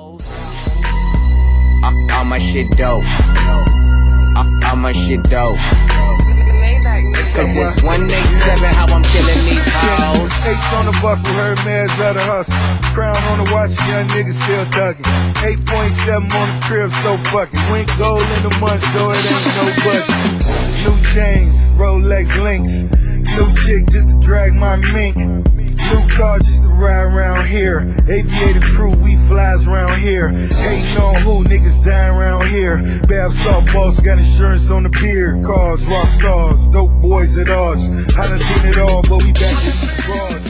All my shit dope. All my shit dope. Cause it's 187 how I'm killing these hoes. H on the buckle, heard man's rather hustle. Crown on the watch, young niggas still thugging. 8.7 on the crib, so fucking. Wink gold in the month, so it ain't no budget. New chains, Rolex links. New chick just to drag my mink. New car just to ride around here. Aviator crew, we flies around here. Hating on who, niggas dying around here. Bath salt boss, got insurance on the pier. Cars, rock stars, dope boys at odds. I done seen it all, but we back in these broads.